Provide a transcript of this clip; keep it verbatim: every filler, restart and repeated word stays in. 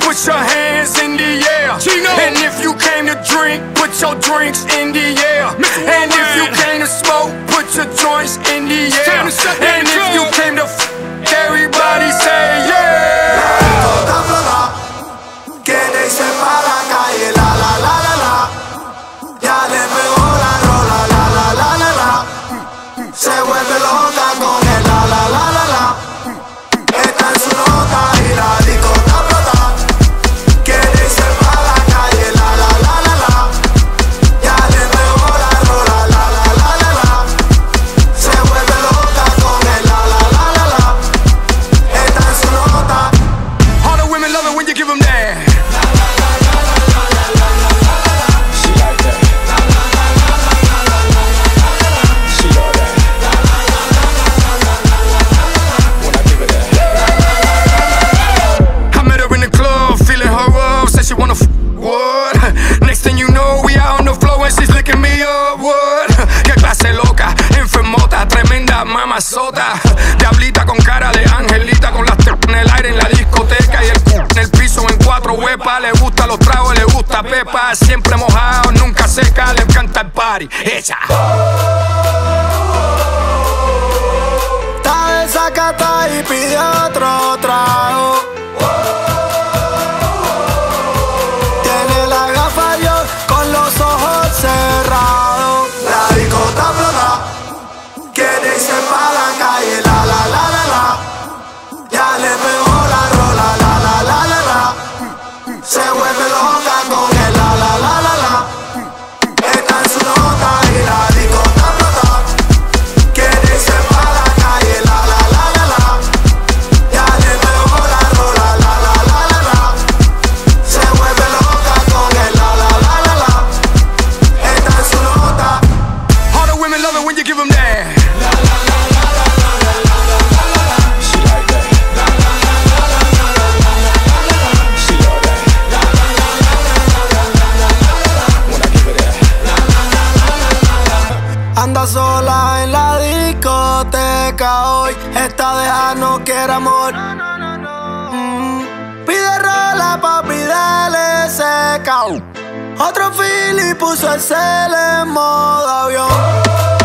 put your hands in the air. Chino. And if you came to drink, put your drinks in the air. And if you came to smoke, put your joints in the air. And if you came to f, everybody say yeah. Toda flora, quiere irse pa' la calle, la la la la la. Ya le pegó la rola, la la la la la. Se vuelve loca con el la la la la la. Está en su nota y la disco está flota. Quiere irse pa' la calle, la la la la la. Ya le pegó la rola, la la la la la. Se vuelve loca con el la la la la la. Está en su nota. All the women love it when you give them that. She like that. She love that. When I give her that. I met her in the club, feeling her up, said she wanna f what? Next thing you know, we out on the floor and she's licking me up, what? Qué clase loca, enfermota, tremenda mamazota. Diablita con cara de angelita, con las t en el aire en la discoteca y el c en el piso en cuatro huepas. Le gusta los tragos, le gusta pepa, siempre mojado, nunca seca, le encanta el party, ella. Está desacata y pide otro trago. Tiene la gafa yo con los ojos cerrados. La disco está flota, quiere irse pa' la calle, la la la la la. Ya le pegó la rola, la la la la la. Se vuelve loca con el la la la la la. Está en su nota y la disco está flota. Quiere irse pa' la calle, la la la la la. Ya le pegó la rola, la la la la la. Se vuelve loca con el la la la la la. Está en su nota. All the women love it when you give them that. She like that. She love that. When I give her that. Anda sola en la discoteca hoy. Esta deja no quiere amor. Mm. Pide rola, papi, dale seca. Otro fili puso el cel en modo avión.